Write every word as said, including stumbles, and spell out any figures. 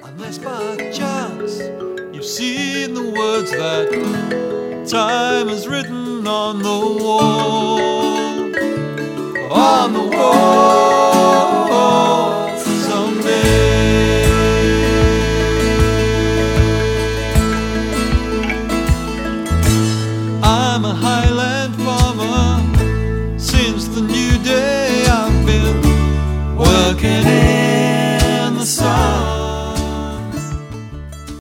unless by chance you've seen the words that time has written on the wall, on the wall.